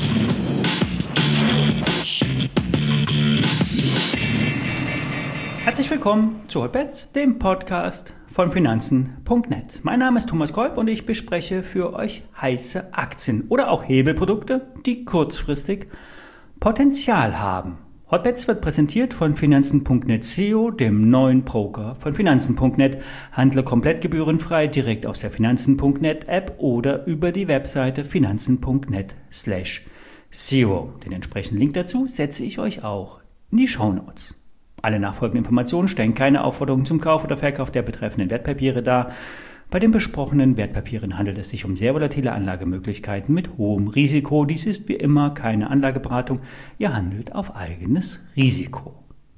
Herzlich willkommen zu Hotbets, dem Podcast von Finanzen.net. Mein Name ist Thomas Kolb und ich bespreche für euch heiße Aktien oder auch Hebelprodukte, die kurzfristig Potenzial haben. Hotbets wird präsentiert von Finanzen.net SEO, dem neuen Broker von Finanzen.net. Handle komplett gebührenfrei direkt aus der Finanzen.net App oder über die Webseite finanzen.net/SEO. Den entsprechenden Link dazu setze ich euch auch in die Shownotes. Alle nachfolgenden Informationen stellen keine Aufforderung zum Kauf oder Verkauf der betreffenden Wertpapiere dar. Bei den besprochenen Wertpapieren handelt es sich um sehr volatile Anlagemöglichkeiten mit hohem Risiko. Dies ist wie immer keine Anlageberatung. Ihr handelt auf eigenes Risiko.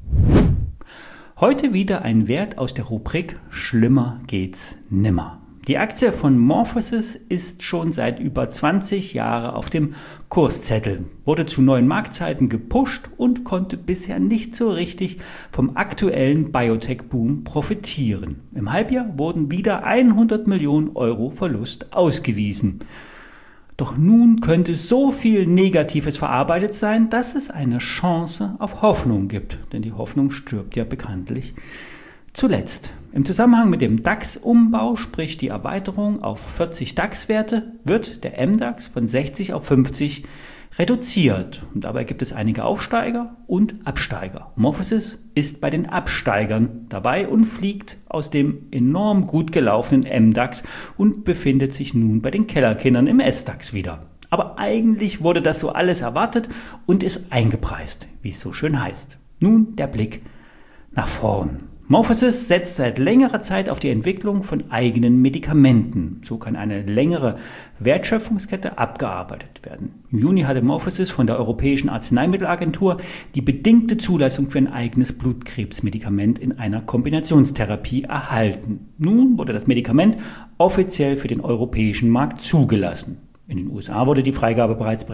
Heute wieder ein Wert aus der Rubrik Schlimmer geht's nimmer. Die Aktie von MorphoSys ist schon seit über 20 Jahren auf dem Kurszettel, wurde zu neuen Marktzeiten gepusht und konnte bisher nicht so richtig vom aktuellen Biotech-Boom profitieren. Im Halbjahr wurden wieder 100 Millionen Euro Verlust ausgewiesen. Doch nun könnte so viel Negatives verarbeitet sein, dass es eine Chance auf Hoffnung gibt, denn die Hoffnung stirbt ja bekanntlich zuletzt. Im Zusammenhang mit dem DAX-Umbau, sprich die Erweiterung auf 40 DAX-Werte, wird der MDAX von 60 auf 50 reduziert. Und dabei gibt es einige Aufsteiger und Absteiger. MorphoSys ist bei den Absteigern dabei und fliegt aus dem enorm gut gelaufenen MDAX und befindet sich nun bei den Kellerkindern im SDAX wieder. Aber eigentlich wurde das so alles erwartet und ist eingepreist, wie es so schön heißt. Nun der Blick nach vorn. MorphoSys setzt seit längerer Zeit auf die Entwicklung von eigenen Medikamenten. So kann eine längere Wertschöpfungskette abgearbeitet werden. Im Juni hatte MorphoSys von der Europäischen Arzneimittelagentur die bedingte Zulassung für ein eigenes Blutkrebsmedikament in einer Kombinationstherapie erhalten. Nun wurde das Medikament offiziell für den europäischen Markt zugelassen. In den USA wurde die Freigabe bereits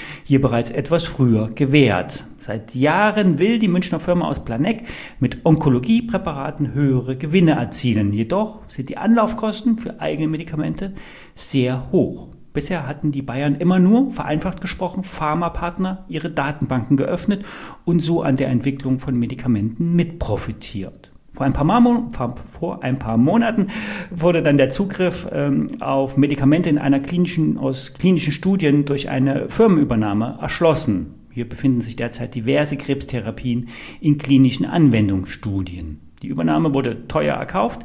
etwas früher gewährt. Seit Jahren will die Münchner Firma aus Planegg mit Onkologiepräparaten höhere Gewinne erzielen. Jedoch sind die Anlaufkosten für eigene Medikamente sehr hoch. Bisher hatten die Bayern immer nur, vereinfacht gesprochen, Pharmapartner ihre Datenbanken geöffnet und so an der Entwicklung von Medikamenten mitprofitiert. Vor ein paar Monaten wurde dann der Zugriff auf Medikamente aus klinischen Studien durch eine Firmenübernahme erschlossen. Hier befinden sich derzeit diverse Krebstherapien in klinischen Anwendungsstudien. Die Übernahme wurde teuer erkauft,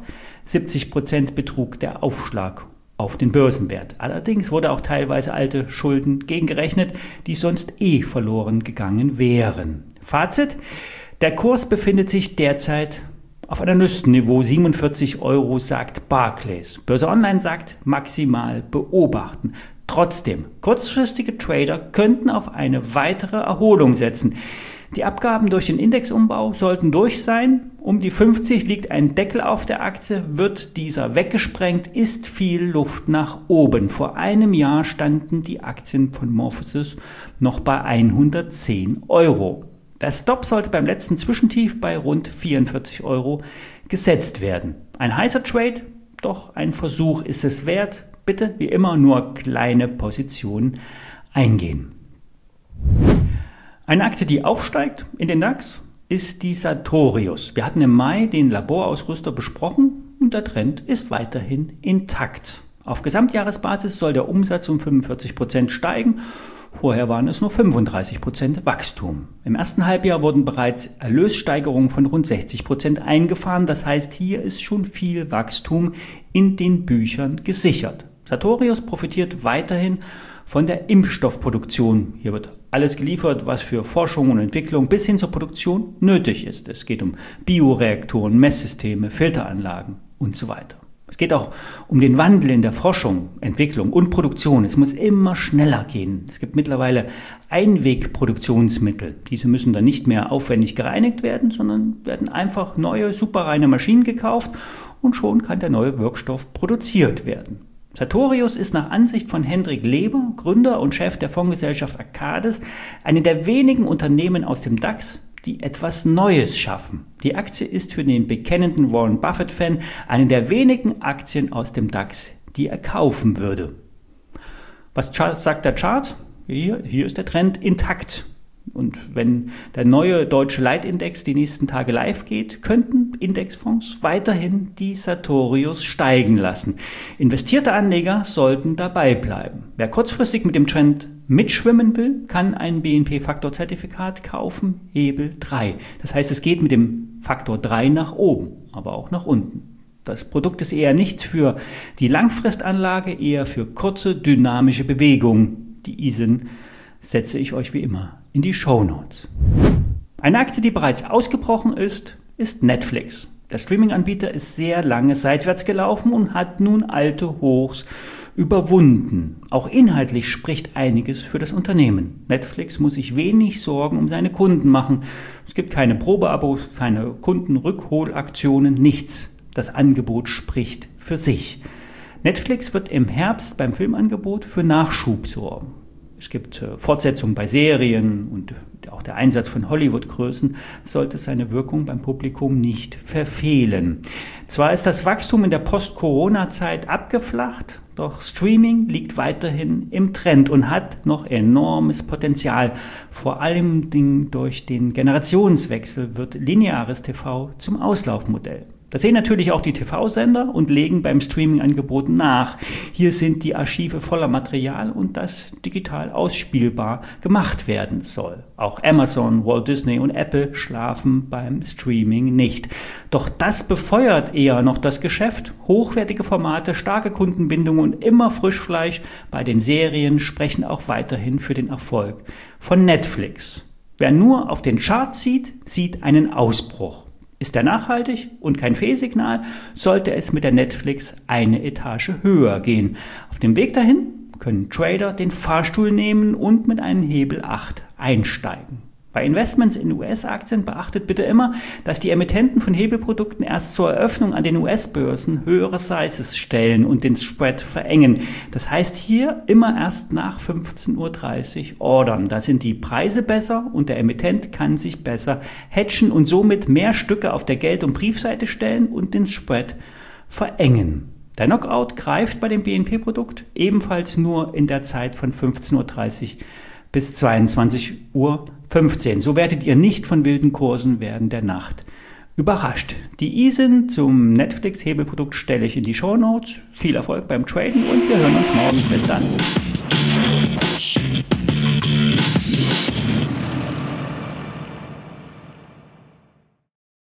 70% betrug der Aufschlag auf den Börsenwert. Allerdings wurde auch teilweise alte Schulden gegengerechnet, die sonst verloren gegangen wären. Fazit: Der Kurs befindet sich derzeit auf Analystenniveau 47 Euro, sagt Barclays. Börse Online sagt maximal beobachten. Trotzdem, kurzfristige Trader könnten auf eine weitere Erholung setzen. Die Abgaben durch den Indexumbau sollten durch sein. Um die 50 liegt ein Deckel auf der Aktie. Wird dieser weggesprengt, ist viel Luft nach oben. Vor einem Jahr standen die Aktien von MorphoSys noch bei 110 Euro. Der Stop sollte beim letzten Zwischentief bei rund 44 Euro gesetzt werden. Ein heißer Trade, doch ein Versuch ist es wert. Bitte wie immer nur kleine Positionen eingehen. Eine Aktie, die aufsteigt in den DAX, ist die Sartorius. Wir hatten im Mai den Laborausrüster besprochen und der Trend ist weiterhin intakt. Auf Gesamtjahresbasis soll der Umsatz um 45% steigen. Vorher waren es nur 35% Wachstum. Im ersten Halbjahr wurden bereits Erlössteigerungen von rund 60% eingefahren. Das heißt, hier ist schon viel Wachstum in den Büchern gesichert. Sartorius profitiert weiterhin von der Impfstoffproduktion. Hier wird alles geliefert, was für Forschung und Entwicklung bis hin zur Produktion nötig ist. Es geht um Bioreaktoren, Messsysteme, Filteranlagen und so weiter. Es geht auch um den Wandel in der Forschung, Entwicklung und Produktion. Es muss immer schneller gehen. Es gibt mittlerweile Einwegproduktionsmittel. Diese müssen dann nicht mehr aufwendig gereinigt werden, sondern werden einfach neue, superreine Maschinen gekauft und schon kann der neue Wirkstoff produziert werden. Sartorius ist nach Ansicht von Hendrik Leber, Gründer und Chef der Fondsgesellschaft Arcadis, eine der wenigen Unternehmen aus dem DAX, die etwas Neues schaffen. Die Aktie ist für den bekennenden Warren Buffett-Fan eine der wenigen Aktien aus dem DAX, die er kaufen würde. Was sagt der Chart? hier ist der Trend intakt. Und wenn der neue deutsche Leitindex die nächsten Tage live geht, könnten Indexfonds weiterhin die Sartorius steigen lassen. Investierte Anleger sollten dabei bleiben. Wer kurzfristig mit dem Trend mitschwimmen will, kann ein BNP-Faktor-Zertifikat kaufen, Hebel 3. Das heißt, es geht mit dem Faktor 3 nach oben, aber auch nach unten. Das Produkt ist eher nicht für die Langfristanlage, eher für kurze, dynamische Bewegungen. Die ISIN setze ich euch wie immer in die Shownotes. Eine Aktie, die bereits ausgebrochen ist, ist Netflix. Der Streaming-Anbieter ist sehr lange seitwärts gelaufen und hat nun alte Hochs überwunden. Auch inhaltlich spricht einiges für das Unternehmen. Netflix muss sich wenig Sorgen um seine Kunden machen. Es gibt keine Probeabos, keine Kundenrückholaktionen, nichts. Das Angebot spricht für sich. Netflix wird im Herbst beim Filmangebot für Nachschub sorgen. Es gibt Fortsetzungen bei Serien und auch der Einsatz von Hollywood-Größen sollte seine Wirkung beim Publikum nicht verfehlen. Zwar ist das Wachstum in der Post-Corona-Zeit abgeflacht, doch Streaming liegt weiterhin im Trend und hat noch enormes Potenzial. Vor allem durch den Generationswechsel wird lineares TV zum Auslaufmodell. Das sehen natürlich auch die TV-Sender und legen beim Streaming-Angebot nach. Hier sind die Archive voller Material und das digital ausspielbar gemacht werden soll. Auch Amazon, Walt Disney und Apple schlafen beim Streaming nicht. Doch das befeuert eher noch das Geschäft. Hochwertige Formate, starke Kundenbindung und immer Frischfleisch bei den Serien sprechen auch weiterhin für den Erfolg von Netflix. Wer nur auf den Chart sieht einen Ausbruch. Ist er nachhaltig und kein Fehlsignal, sollte es mit der Netflix eine Etage höher gehen. Auf dem Weg dahin können Trader den Fahrstuhl nehmen und mit einem Hebel 8 einsteigen. Bei Investments in US-Aktien beachtet bitte immer, dass die Emittenten von Hebelprodukten erst zur Eröffnung an den US-Börsen höhere Sizes stellen und den Spread verengen. Das heißt hier immer erst nach 15:30 Uhr ordern. Da sind die Preise besser und der Emittent kann sich besser hedgen und somit mehr Stücke auf der Geld- und Briefseite stellen und den Spread verengen. Der Knockout greift bei dem BNP-Produkt ebenfalls nur in der Zeit von 15:30 Uhr bis 22:15 Uhr. So werdet ihr nicht von wilden Kursen während der Nacht überrascht. Die ISIN zum Netflix-Hebelprodukt stelle ich in die Shownotes. Viel Erfolg beim Traden und wir hören uns morgen. Bis dann.